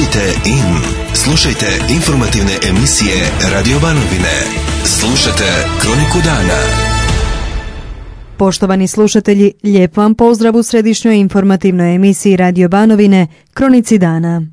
Budite in. Slušajte informativne emisije Radio Banovine. Slušajte Kroniku dana. Poštovani slušatelji, lijep vam pozdrav u središnjoj informativnoj emisiji Radio Banovine, Kronici dana.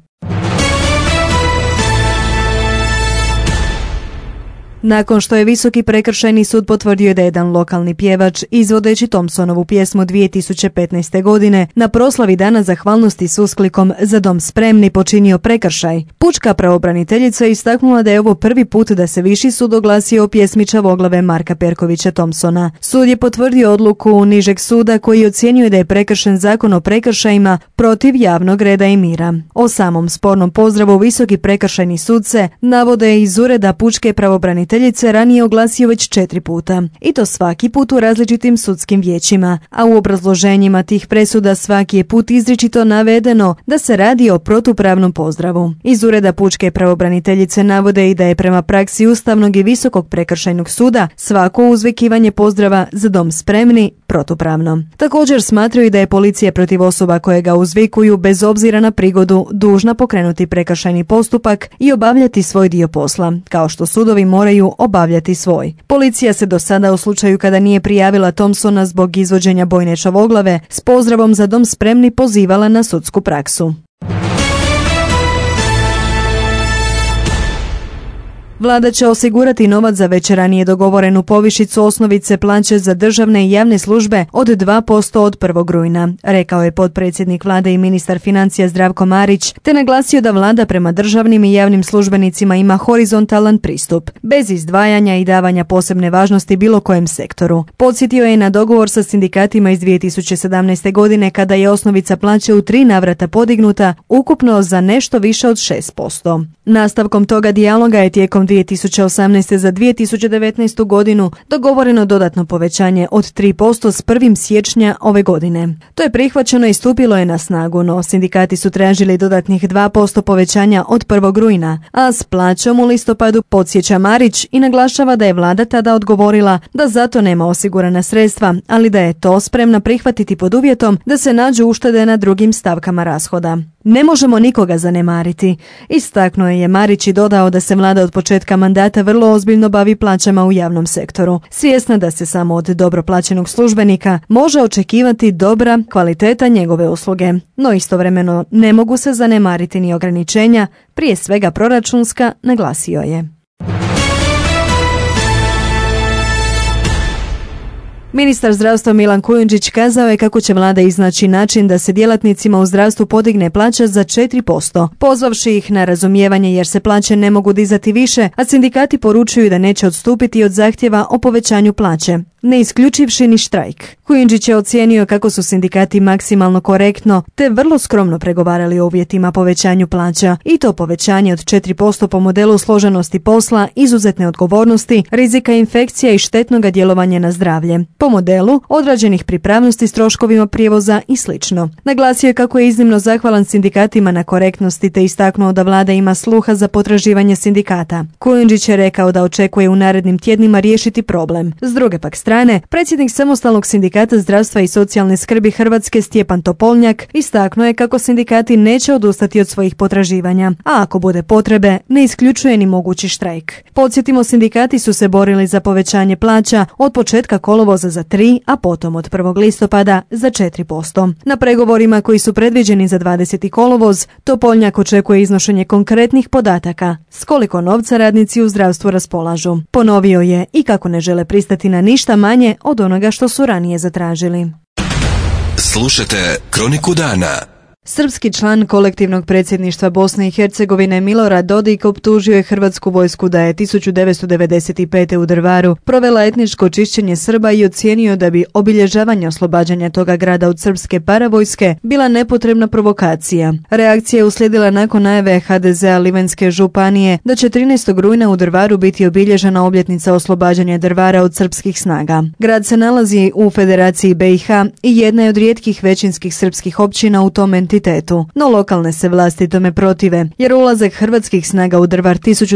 Nakon što je Visoki prekršajni sud potvrdio da je jedan lokalni pjevač, izvodeći Thompsonovu pjesmu 2015. godine, na proslavi Dana zahvalnosti s usklikom "Za dom spremni" počinio prekršaj, pučka pravobraniteljica je istaknula da je ovo prvi put da se Viši sud oglasio o pjesmi Čavoglave Marka Perkovića Thompsona. Sud je potvrdio odluku nižeg suda koji ocjenjuje da je prekršen Zakon o prekršajima protiv javnog reda i mira. O samom spornom pozdravu Visoki prekršajni sud se, navode iz ureda pučke pravobraniteljice, ranije oglasio već 4 puta, i to svaki put u različitim sudskim vijećima, a u obrazloženjima tih presuda svaki je put izričito navedeno da se radi o protupravnom pozdravu. Iz ureda pučke pravobraniteljice navode i da je prema praksi Ustavnog i Visokog prekršajnog suda svako uzvikivanje pozdrava "Za dom spremni" protupravno. Također smatraju da je policija protiv osoba koje ga uzvikuju bez obzira na prigodu dužna pokrenuti prekršajni postupak i obavljati svoj dio posla, kao što sudovi moraju obavljati svoj. Policija se do sada u slučaju kada nije prijavila Thompsona zbog izvođenja bojne Čavoglave s pozdravom "Za dom spremni" pozivala na sudsku praksu. Vlada će osigurati novac za već ranije dogovorenu povišicu osnovice plaće za državne i javne službe od 2% od 1. rujna, rekao je potpredsjednik Vlade i ministar financija Zdravko Marić, te naglasio da Vlada prema državnim i javnim službenicima ima horizontalan pristup, bez izdvajanja i davanja posebne važnosti bilo kojem sektoru. Podsjetio je na dogovor sa sindikatima iz 2017. godine kada je osnovica plaće u 3 navrata podignuta, ukupno za nešto više od 6%. Nastavkom toga dijaloga je tijekom 2018. za 2019. godinu dogovoreno dodatno povećanje od 3% s 1. siječnja ove godine. To je prihvaćeno i stupilo je na snagu, no sindikati su tražili dodatnih 2% povećanja od 1. rujna, a s plaćom u listopadu, podsjeća Marić i naglašava da je Vlada tada odgovorila da zato nema osigurana sredstva, ali da je to spremna prihvatiti pod uvjetom da se nađu uštede na drugim stavkama rashoda. Ne možemo nikoga zanemariti, istaknuo je Marić i dodao da se Vlada od početka mandata vrlo ozbiljno bavi plaćama u javnom sektoru, svjesna da se samo od dobro plaćenog službenika može očekivati dobra kvaliteta njegove usluge, no istovremeno ne mogu se zanemariti ni ograničenja, prije svega proračunska, naglasio je. Ministar zdravstva Milan Kujundžić kazao je kako će Vlada iznaći način da se djelatnicima u zdravstvu podigne plaća za 4%, pozvavši ih na razumijevanje jer se plaće ne mogu dizati više, a sindikati poručuju da neće odstupiti od zahtjeva o povećanju plaće, ne isključivši ni štrajk. Kujundžić je ocijenio kako su sindikati maksimalno korektno te vrlo skromno pregovarali o uvjetima povećanju plaća, i to povećanje od 4% po modelu složenosti posla, izuzetne odgovornosti, rizika infekcija i štetnoga djelovanja na zdravlje, po modelu odrađenih pripravnosti s troškovima prijevoza i sl. Naglasio je kako je iznimno zahvalan sindikatima na korektnosti te istaknuo da Vlada ima sluha za potraživanje sindikata. Kujundžić je rekao da očekuje u narednim tjednima riješiti problem. S druge pak strane, predsjednik Samostalnog sindikata zdravstva i socijalne skrbi Hrvatske Stjepan Topolnjak istaknuo je kako sindikati neće odustati od svojih potraživanja, a ako bude potrebe, ne isključuje ni mogući štrajk. Podsjetimo, sindikati su se borili za povećanje plaća od početka kolovoza za 3, a potom od 1. listopada za 4%. Na pregovorima koji su predviđeni za 20. kolovoz, Topolnjak očekuje iznošenje konkretnih podataka s koliko novca radnici u zdravstvu raspolažu. Ponovio je i kako ne žele pristati na ništa manje od onoga što su ranije zatražili. Slušajte Kroniku dana. Srpski član kolektivnog predsjedništva Bosne i Hercegovine Milorad Dodik optužio je Hrvatsku vojsku da je 1995. u Drvaru provela etničko čišćenje Srba i ocijenio da bi obilježavanje oslobađanja toga grada od srpske paravojske bila nepotrebna provokacija. Reakcija je uslijedila nakon najave HDZ-a Livanjske županije da će 13. rujna u Drvaru biti obilježena obljetnica oslobađanja Drvara od srpskih snaga. Grad se nalazi u Federaciji BiH i jedna je od rijetkih većinskih srpskih općina u tom entitetu, no lokalne se vlasti tome protive, jer ulazak hrvatskih snaga u Drvar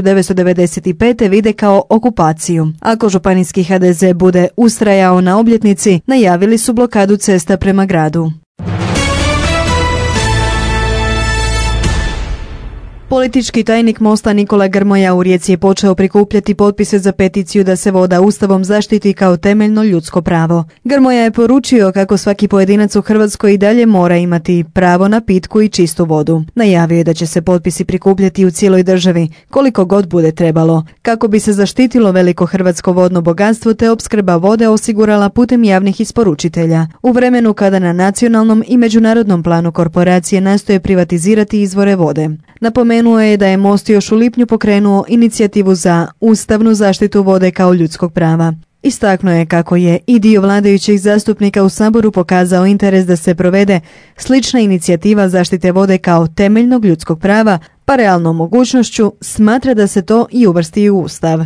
1995. vide kao okupaciju. Ako županijski HDZ bude ustrajao na obljetnici, najavili su blokadu cesta prema gradu. Politički tajnik Mosta Nikola Grmoja u Rijeci je počeo prikupljati potpise za peticiju da se voda Ustavom zaštiti kao temeljno ljudsko pravo. Grmoja je poručio kako svaki pojedinac u Hrvatskoj i dalje mora imati pravo na pitku i čistu vodu. Najavio je da će se potpisi prikupljati u cijeloj državi, koliko god bude trebalo, kako bi se zaštitilo veliko hrvatsko vodno bogatstvo te opskrba vode osigurala putem javnih isporučitelja, u vremenu kada na nacionalnom i međunarodnom planu korporacije nastoje privatizirati izvore vode. Napomenuo je da je Most još u lipnju pokrenuo inicijativu za ustavnu zaštitu vode kao ljudskog prava. Istaknuo je kako je i dio vladajućih zastupnika u Saboru pokazao interes da se provede slična inicijativa zaštite vode kao temeljnog ljudskog prava, pa realnom mogućnošću smatra da se to i uvrsti u Ustav.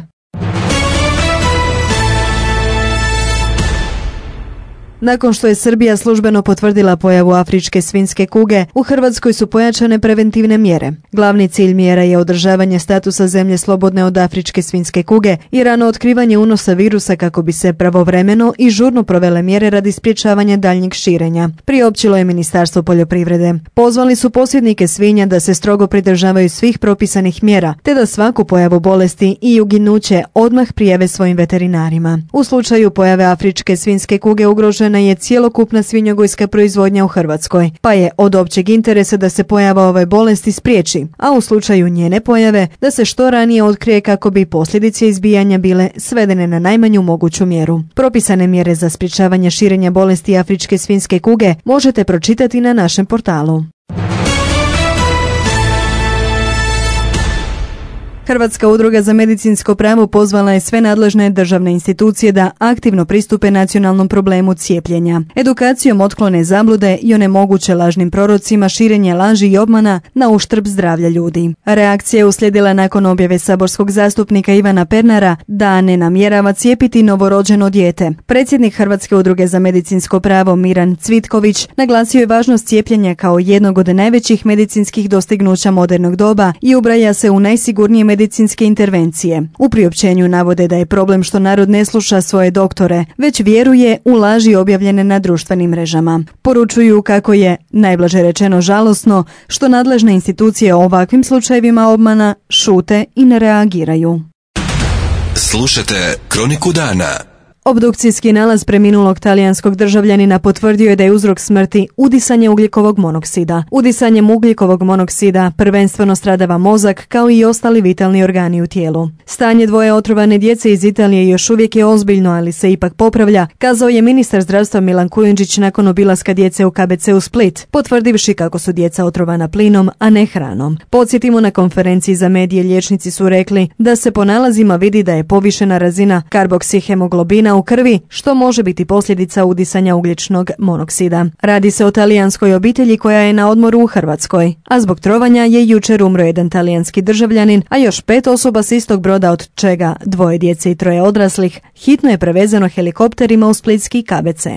Nakon što je Srbija službeno potvrdila pojavu afričke svinjske kuge, u Hrvatskoj su pojačane preventivne mjere. Glavni cilj mjera je održavanje statusa zemlje slobodne od afričke svinjske kuge i rano otkrivanje unosa virusa kako bi se pravovremeno i žurno provele mjere radi sprječavanja daljnjeg širenja, priopćilo je Ministarstvo poljoprivrede. Pozvali su posjednike svinja da se strogo pridržavaju svih propisanih mjera, te da svaku pojavu bolesti i uginuće odmah prijave svojim veterinarima. U slučaju pojave afričke svinjske kuge ugrožena je cjelokupna svinjogojska proizvodnja u Hrvatskoj, pa je od općeg interesa da se pojava ove bolesti spriječi, a u slučaju njene pojave da se što ranije otkrije kako bi posljedice izbijanja bile svedene na najmanju moguću mjeru. Propisane mjere za sprječavanje širenja bolesti afričke svinjske kuge možete pročitati na našem portalu. Hrvatska udruga za medicinsko pravo pozvala je sve nadležne državne institucije da aktivno pristupe nacionalnom problemu cijepljenja. Edukacijom otklone zablude i onemoguće lažnim prorocima širenje laži i obmana na uštrb zdravlja ljudi. Reakcija je uslijedila nakon objave saborskog zastupnika Ivana Pernara da ne namjerava cijepiti novorođeno dijete. Predsjednik Hrvatske udruge za medicinsko pravo Miran Cvitković naglasio je važnost cijepljenja kao jednog od najvećih medicinskih dostignuća modernog doba i ubraja se u najsigurnije medicinske intervencije. U priopćenju navode da je problem što narod ne sluša svoje doktore, već vjeruje u laži objavljene na društvenim mrežama. Poručuju kako je, najblaže rečeno žalosno, što nadležne institucije o ovakvim slučajevima obmana šute i ne reagiraju. Slušajte Kroniku dana. Obdukcijski nalaz preminulog talijanskog državljanina potvrdio je da je uzrok smrti udisanje ugljikovog monoksida. Udisanjem ugljikovog monoksida prvenstveno stradava mozak kao i ostali vitalni organi u tijelu. Stanje dvoje otrovane djece iz Italije još uvijek je ozbiljno, ali se ipak popravlja, kazao je ministar zdravstva Milan Kujundžić nakon obilaska djece u KBC-u Split, potvrdivši kako su djeca otrovana plinom, a ne hranom. Podsjetimo, na konferenciji za medije liječnici su rekli da se po nalazima vidi da je povišena razina karboksihemoglobina u krvi, što može biti posljedica udisanja ugljičnog monoksida. Radi se o talijanskoj obitelji koja je na odmoru u Hrvatskoj, a zbog trovanja je jučer umro jedan talijanski državljanin, a još 5 osoba s istog broda, od čega 2 djece i 3 odraslih, hitno je prevezeno helikopterima u splitski KBC.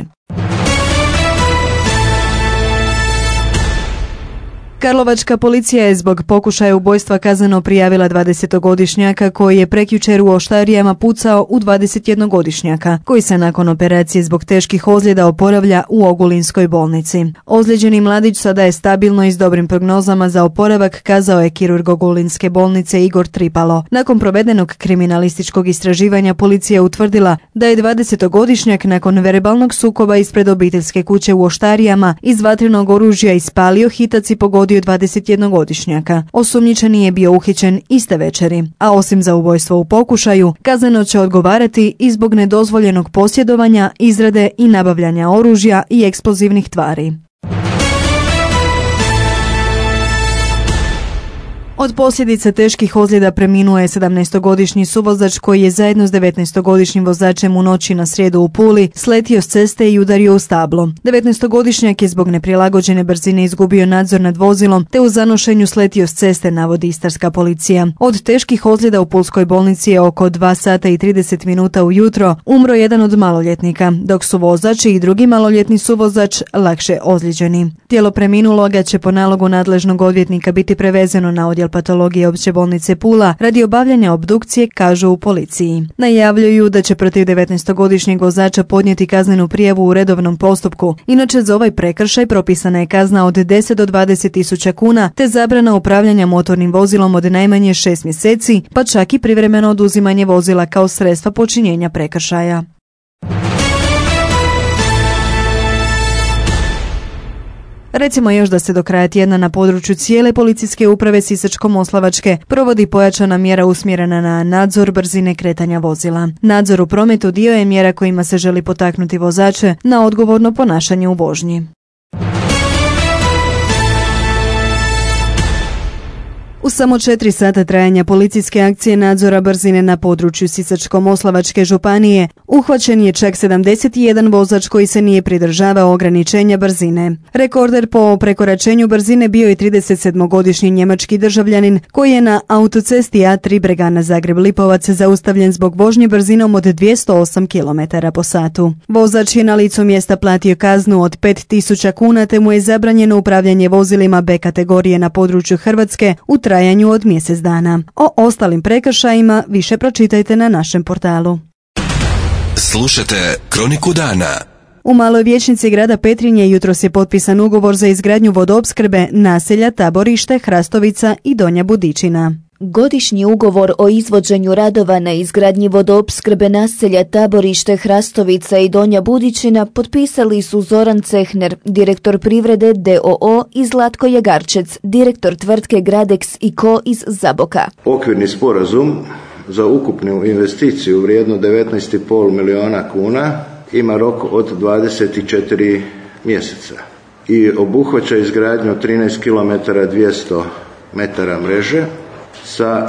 Karlovačka policija je zbog pokušaja ubojstva kazneno prijavila 20-godišnjaka koji je prekjučer u Oštarijama pucao u 21-godišnjaka, koji se nakon operacije zbog teških ozljeda oporavlja u Ogulinskoj bolnici. Ozlijeđeni mladić sada je stabilno i s dobrim prognozama za oporavak, kazao je kirurg Ogulinske bolnice Igor Tripalo. Nakon provedenog kriminalističkog istraživanja policija je utvrdila da je 20-godišnjak nakon verbalnog sukoba ispred obiteljske kuće u Oštarijama iz vatrenog oružja ispalio hitac i pogodio 21-godišnjaka. Osumnjičeni je bio uhićen iste večeri, a osim za ubojstvo u pokušaju, kazneno će odgovarati i zbog nedozvoljenog posjedovanja, izrade i nabavljanja oružja i eksplozivnih tvari. Od posljedica teških ozljeda preminuo je 17-godišnji suvozač koji je zajedno s 19-godišnjim vozačem u noći na srijedu u Puli sletio s ceste i udario u stablo. 19-godišnjak je zbog neprilagođene brzine izgubio nadzor nad vozilom te u zanošenju sletio s ceste, navodi istarska policija. Od teških ozljeda u pulskoj bolnici je oko 2 sata i 30 minuta ujutro umro jedan od maloljetnika, dok su vozač i drugi maloljetni suvozač lakše ozlijeđeni. Tijelo preminuloga će po nalogu nadležnog odvjetnika biti prevezeno na odjel patologije Opće bolnice Pula radi obavljanja obdukcije, kažu u policiji. Najavljuju da će protiv 19-godišnjeg vozača podnijeti kaznenu prijavu u redovnom postupku. Inače, za ovaj prekršaj propisana je kazna od 10 do 20 tisuća kuna te zabrana upravljanja motornim vozilom od najmanje 6 mjeseci, pa čak i privremeno oduzimanje vozila kao sredstva počinjenja prekršaja. Recimo još da se do kraja tjedna na području cijele policijske uprave Sisačko-moslavačke provodi pojačana mjera usmjerena na nadzor brzine kretanja vozila. Nadzor u prometu dio je mjera kojima se želi potaknuti vozače na odgovorno ponašanje u vožnji. U samo 4 sata trajanja policijske akcije nadzora brzine na području Sisačko-moslavačke županije uhvaćen je čak 71 vozač koji se nije pridržavao ograničenja brzine. Rekorder po prekoračenju brzine bio je 37-godišnji njemački državljanin koji je na autocesti A3 Bregana Zagreb-Lipovac zaustavljen zbog vožnje brzinom od 208 km po satu. Vozač je na licu mjesta platio kaznu od 5.000 kuna te mu je zabranjeno upravljanje vozilima B kategorije na području Hrvatske u trajanju od mjesec dana. O ostalim prekršajima više pročitajte na našem portalu. Slušajte Kroniku dana. U Maloj vijećnici grada Petrinje jutros je potpisan ugovor za izgradnju vodoopskrbe naselja Taborište, Hrastovica i Donja Budičina. Godišnji ugovor o izvođenju radova na izgradnji vodoopskrbe naselja Taborište, Hrastovica i Donja Budičina potpisali su Zoran Cehner, direktor privrede d.o.o. i Zlatko Jagarčec, direktor tvrtke Gradex & Co. iz Zaboka. Okvirni sporazum za ukupnu investiciju vrijednu 19,5 milijuna kuna ima rok od 24 mjeseca i obuhvaća izgradnju 13 km 200 metara mreže sa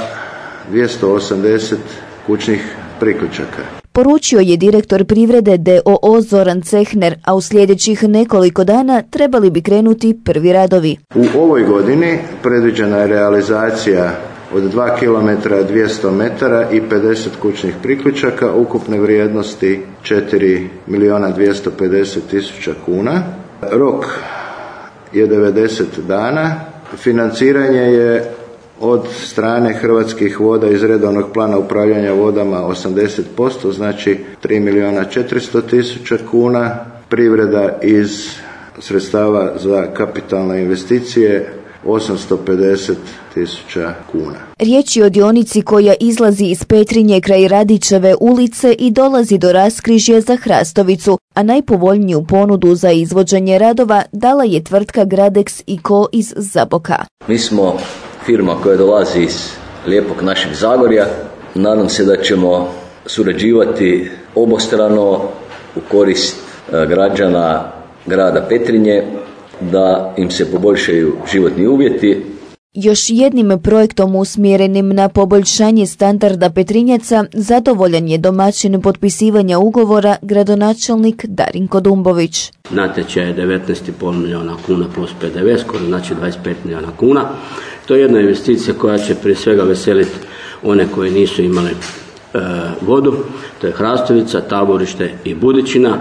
280 kućnih priključaka. Poručio je direktor privrede d.o.o. Zoran Cehner, a u sljedećih nekoliko dana trebali bi krenuti prvi radovi. U ovoj godini predviđena je realizacija od 2 km 200 metara i 50 kućnih priključaka ukupne vrijednosti 4 milijuna 250 tisuća kuna. Rok je 90 dana. Financiranje je od strane Hrvatskih voda iz redovnog plana upravljanja vodama 80%, znači 3 milijuna 400 tisuća kuna. Privreda iz sredstava za kapitalne investicije 850 tisuća kuna. Riječ je o dionici koja izlazi iz Petrinje kraj Radićeve ulice i dolazi do raskrižja za Hrastovicu, a najpovoljniju ponudu za izvođenje radova dala je tvrtka Gradex & Co. iz Zaboka. Mi smo firma koja dolazi iz lijepog našeg Zagorja. Nadam se da ćemo surađivati obostrano u korist građana grada Petrinje, da im se poboljšaju životni uvjeti. Još jednim projektom usmjerenim na poboljšanje standarda Petrinjaca zadovoljan je domaćin potpisivanja ugovora gradonačelnik Darinko Dumbović. Natječaj je 19,5 milijuna kuna plus PDV, skoro znači 25 milijuna kuna. To je jedna investicija koja će prije svega veseliti one koji nisu imali vodu. To je Hrastovica, Taborište i Budičina.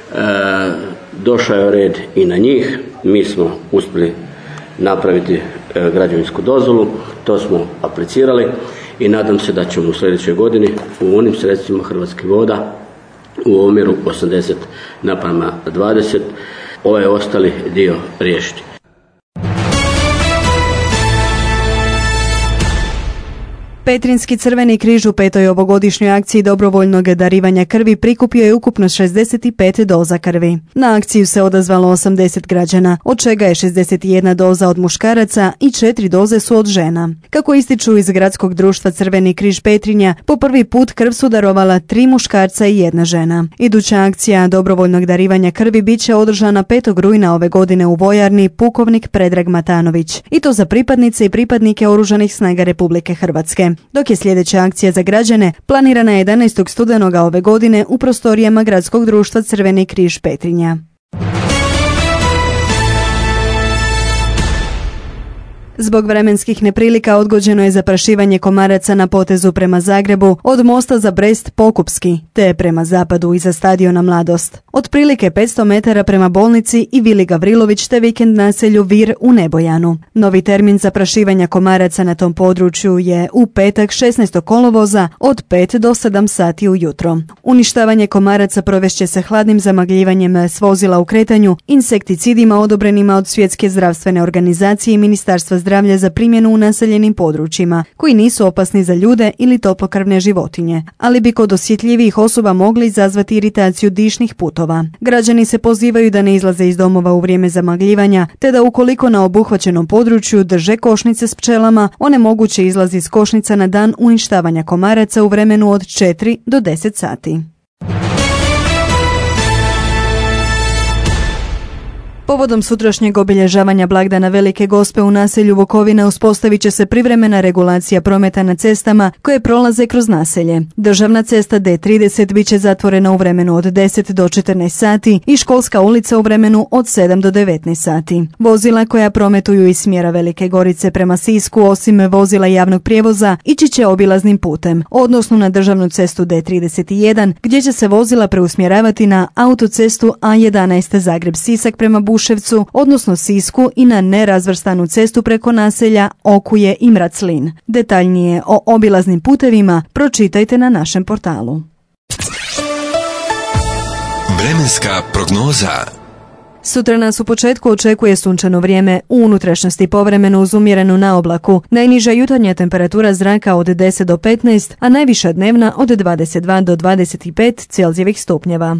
Došao je red i na njih. Mi smo uspjeli napraviti građevinsku dozvolu, to smo aplicirali i nadam se da ćemo u sljedećoj godini u onim sredstvima Hrvatskih voda u omjeru 80:20 ovaj ostali dio riješiti. Petrinjski Crveni križ u 5. ovogodišnjoj akciji dobrovoljnog darivanja krvi prikupio je ukupno 65 doza krvi. Na akciju se odazvalo 80 građana, od čega je 61 doza od muškaraca i 4 doze su od žena. Kako ističu iz Gradskog društva Crveni križ Petrinja, po prvi put krv su darovala 3 muškarca i 1 žena. Iduća akcija dobrovoljnog darivanja krvi bit će održana 5. rujna ove godine u vojarni Pukovnik Predrag Matanović, i to za pripadnice i pripadnike Oružanih snaga Republike Hrvatske. Dok je sljedeća akcija za građane planirana 11. studenoga ove godine u prostorijama Gradskog društva Crveni križ Petrinja. Zbog vremenskih neprilika odgođeno je zaprašivanje komaraca na potezu prema Zagrebu od mosta za Brest Pokupski, te prema zapadu iza stadiona Mladost. Otprilike 500 metara prema bolnici i Vili Gavrilović te vikend naselju Vir u Nebojanu. Novi termin zaprašivanja komaraca na tom području je u petak 16. kolovoza od 5 do 7 sati ujutro. Uništavanje komaraca provešće se hladnim zamagljivanjem s vozila u kretanju, insekticidima odobrenima od Svjetske zdravstvene organizacije i Ministarstva zdravlja za primjenu u naseljenim područjima, koji nisu opasni za ljude ili toplokrvne životinje, ali bi kod osjetljivih osoba mogli izazvati iritaciju dišnih putova. Građani se pozivaju da ne izlaze iz domova u vrijeme zamagljivanja, te da ukoliko na obuhvaćenom području drže košnice s pčelama, onemoguće izlaz iz košnica na dan uništavanja komaraca u vremenu od 4 do 10 sati. Povodom sutrašnjeg obilježavanja blagdana Velike Gospe u naselju Vukovina uspostavit će se privremena regulacija prometa na cestama koje prolaze kroz naselje. Državna cesta D30 bit će zatvorena u vremenu od 10 do 14 sati i Školska ulica u vremenu od 7 do 19 sati. Vozila koja prometuju iz smjera Velike Gorice prema Sisku, osim vozila javnog prijevoza, ići će obilaznim putem, odnosno na državnu cestu D31, gdje će se vozila preusmjeravati na autocestu A11 Zagreb-Sisak prema Buševcu, odnosno Sisku, i na nerazvrstanu cestu preko naselja Okuje i Mraclin. Detaljnije o obilaznim putevima pročitajte na našem portalu. Vremenska prognoza. Sutra nas u početku očekuje sunčano vrijeme, u unutrašnjosti povremeno uz umjerenu naoblaku. Najniža jutarnja temperatura zraka od 10 do 15, a najviša dnevna od 22 do 25 Celzijevih stupnjeva.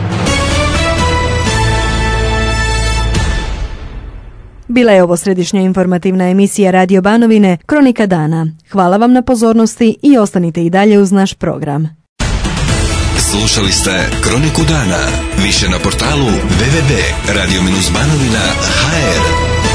Bila je ovo središnja informativna emisija Radio Banovine, Kronika dana. Hvala vam na pozornosti i ostanite i dalje uz naš program. Slušali ste Kroniku dana. Više na portalu www.radio-banovina.hr.